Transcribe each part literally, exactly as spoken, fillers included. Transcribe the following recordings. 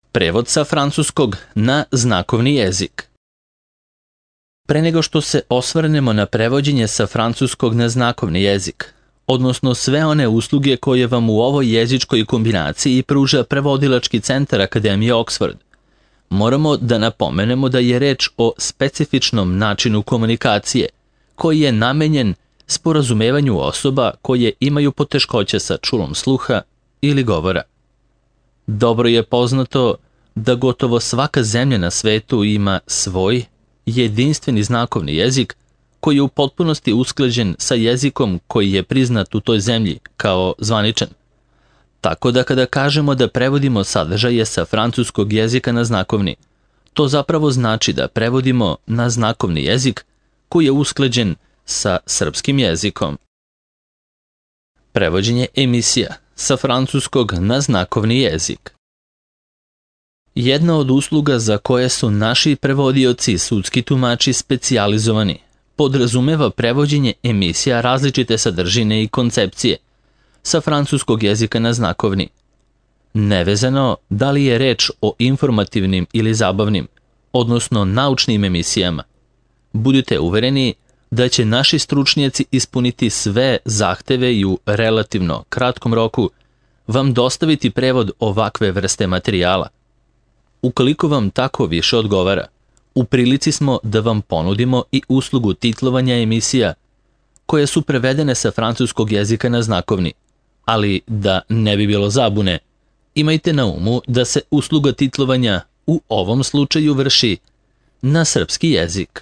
Prevod sa francuskog na znakovni jezik. Pre nego što se osvrnemo na prevođenje sa francuskog na znakovni jezik, odnosno sve one usluge koje vam u ovoj jezičkoj kombinaciji pruža prevodilački centar Akademije Oxford, moramo da napomenemo da je reč o specifičnom načinu komunikacije koji je namenjen sporazumevanju osoba koje imaju poteškoće sa čulom sluha ili govora. Dobro je poznato da gotovo svaka zemlja na svetu ima svoj jedinstveni znakovni jezik koji je u potpunosti usklađen sa jezikom koji je priznat u toj zemlji kao zvaničan. Tako da kada kažemo da prevodimo sadržaje sa francuskog jezika na znakovni, to zapravo znači da prevodimo na znakovni jezik koji je usklađen sa srpskim jezikom. Prevođenje emisija sa francuskog na znakovni jezik. Jedna od usluga za koje su naši prevodioci i sudski tumači specijalizovani podrazumeva prevođenje emisija različite sadržine i koncepcije sa francuskog jezika na znakovni. Nevezano da li je reč o informativnim ili zabavnim, odnosno naučnim emisijama, budite uvereni da će naši stručnjaci ispuniti sve zahteve i u relativno kratkom roku vam dostaviti prevod ovakve vrste materijala. Ukoliko vam tako više odgovara, u prilici smo da vam ponudimo i uslugu titlovanja emisija koje su prevedene sa francuskog jezika na znakovni, ali da ne bi bilo zabune, imajte na umu da se usluga titlovanja u ovom slučaju vrši na srpski jezik.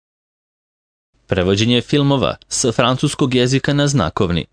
Prevođenje filmova sa francuskog jezika na znakovni.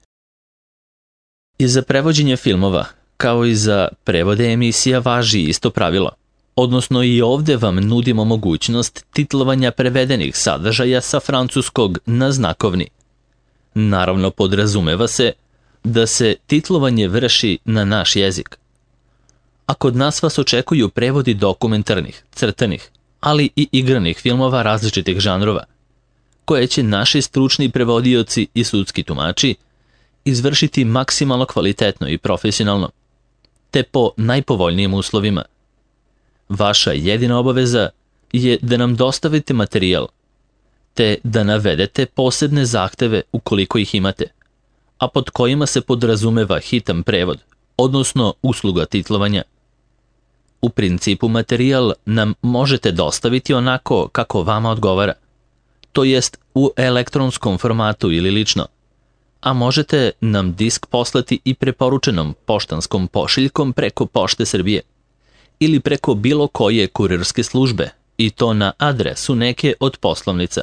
I za prevođenje filmova, kao i za prevode emisija, važi isto pravilo, odnosno i ovde vam nudimo mogućnost titlovanja prevedenih sadržaja sa francuskog na znakovni. Naravno, podrazumeva se da se titlovanje vrši na naš jezik. A kod nas vas očekuju prevodi dokumentarnih, crtanih, ali i igranih filmova različitih žanrova, koje će naši stručni prevodioci i sudski tumači izvršiti maksimalno kvalitetno i profesionalno, te po najpovoljnijim uslovima. Vaša jedina obaveza je da nam dostavite materijal, te da navedete posebne zahteve ukoliko ih imate, a pod kojima se podrazumeva hitan prevod, odnosno usluga titlovanja. U principu materijal nam možete dostaviti onako kako vama odgovara, to jest u elektronskom formatu ili lično, a možete nam disk poslati i preporučenom poštanskom pošiljkom preko Pošte Srbije ili preko bilo koje kurirske službe, i to na adresu neke od poslovnica.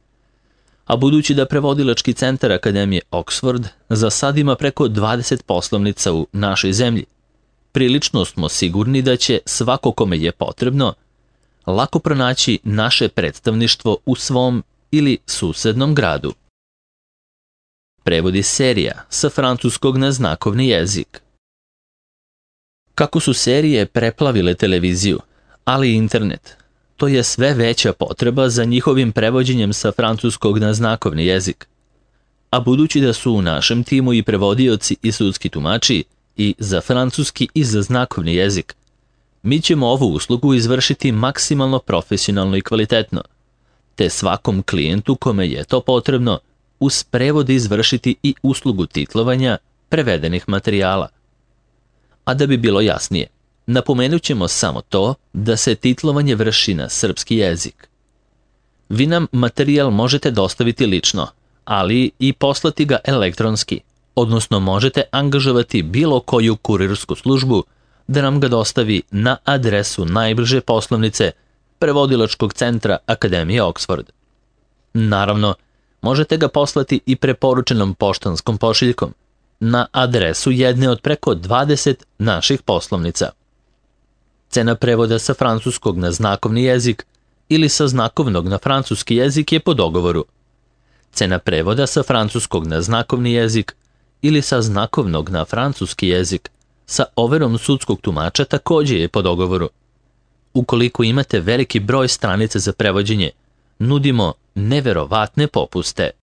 A budući da prevodilački centar Akademije Oxford za sad ima preko dvadeset poslovnica u našoj zemlji, prilično smo sigurni da će svako kome je potrebno lako pronaći naše predstavništvo u svom ili susednom gradu. Prevodi serija sa francuskog na znakovni jezik. Kako su serije preplavile televiziju, ali i internet, to je sve veća potreba za njihovim prevođenjem sa francuskog na znakovni jezik. A budući da su u našem timu i prevodioci i sudski tumači i za francuski i za znakovni jezik, mi ćemo ovu uslugu izvršiti maksimalno profesionalno i kvalitetno, te svakom klijentu kome je to potrebno uz prevod izvršiti i uslugu titlovanja prevedenih materijala. A da bi bilo jasnije, napomenut ćemo samo to da se titlovanje vrši na srpski jezik. Vi nam materijal možete dostaviti lično, ali i poslati ga elektronski, odnosno možete angažovati bilo koju kurirsku službu da nam ga dostavi na adresu najbliže poslovnice prevodilačkog centra Akademije Oxford. Naravno, možete ga poslati i preporučenom poštanskom pošiljkom na adresu jedne od preko dvadeset naših poslovnica. Cena prevoda sa francuskog na znakovni jezik ili sa znakovnog na francuski jezik je po dogovoru. Cena prevoda sa francuskog na znakovni jezik ili sa znakovnog na francuski jezik sa overom sudskog tumača takođe je po dogovoru. Ukoliko imate veliki broj stranica za prevođenje, nudimo neverovatne popuste.